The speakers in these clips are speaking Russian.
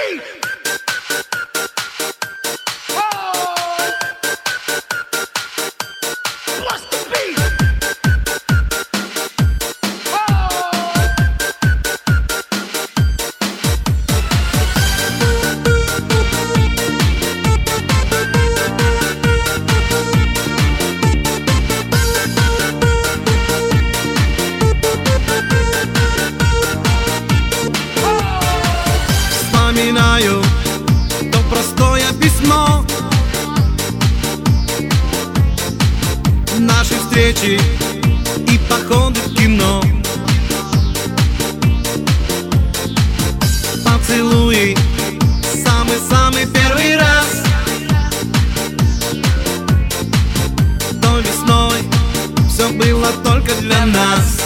Вспоминаю то простое письмо, наши встречи и походы в кино, поцелуи самый-самый первый раз. Той весной все было только для нас.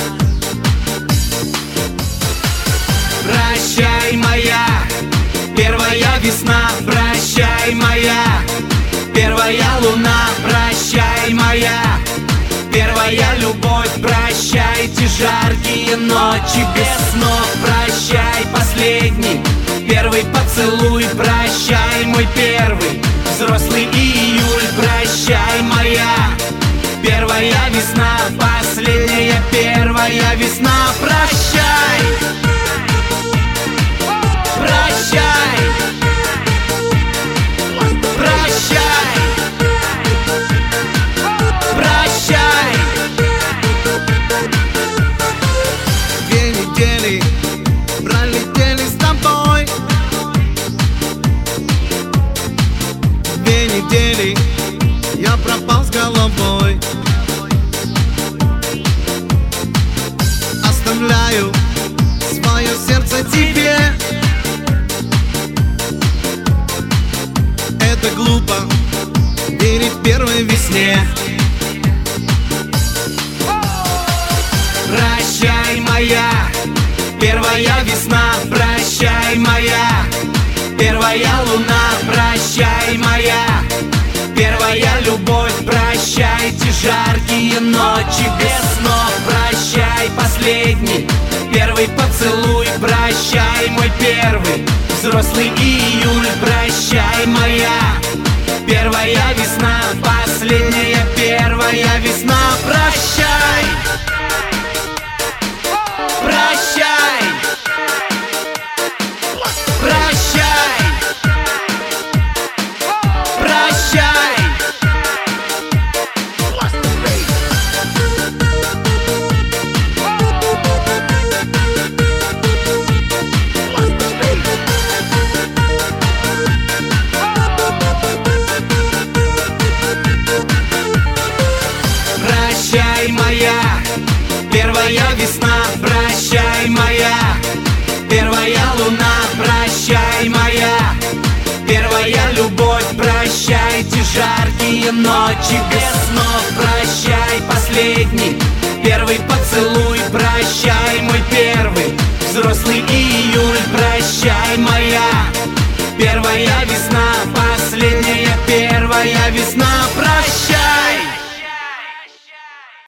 Прощай, моя первая весна, прощай, моя первая луна, прощай, моя первая любовь, прощайте жаркие ночи без снов, прощай, последний первый поцелуй, прощай, мой первый взрослый июль, прощай, моя первая весна, последняя первая весна, прощай. Прощай, прощай, прощай. 2 недели пролетели с тобой, 2 недели я пропал с головой. Оставляю свое сердце тебе. Это глупо верить первой весне. Прощай, моя первая весна, прощай, моя первая луна, прощай, моя первая любовь, прощайте жаркие ночи без снов, прощай, последний первый поцелуй, прощай, мой первый взрослый июль, прощай, моя первая весна, последняя первая весна, прощай. Прощай, прощай, прощай. Прощай, моя первая весна, прощай, моя первая луна, прощай, моя первая любовь, прощайте жаркие ночи без снов, прощай, последний первый поцелуй, прощай, мой первый взрослый июль, прощай, моя первая весна, последняя первая весна, прощай.